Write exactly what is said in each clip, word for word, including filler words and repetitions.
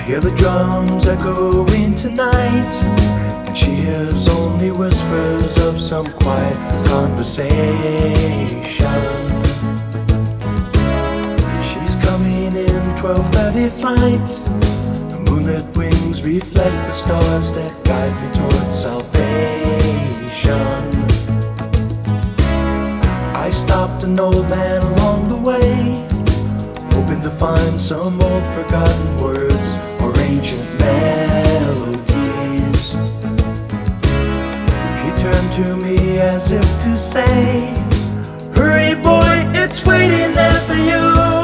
hear the drums echoing tonight, and she hears only whispers of some quiet conversation. She's coming in twelve thirty flight. The moonlit wings reflect the stars that guide me towards salvation. I stopped an old man along the way, hoping to find some old forgotten words or ancient melodies. He turned to me as if to say, "Hurry boy, it's waiting there for you."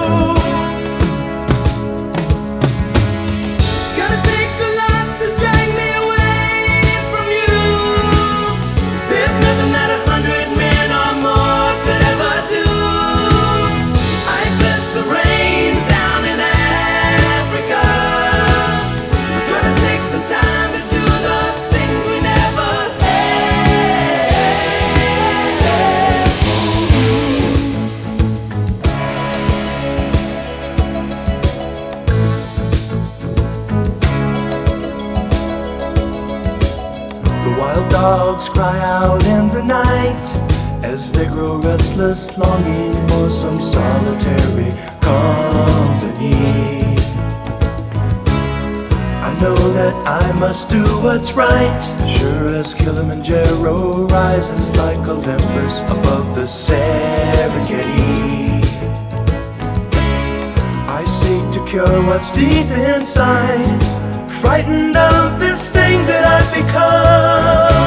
Wild dogs cry out in the night as they grow restless, longing for some solitary company. I know that I must do what's right, sure as Kilimanjaro rises like Olympus above the Serengeti. I seek to cure what's deep inside, frightened of this thing that I've become.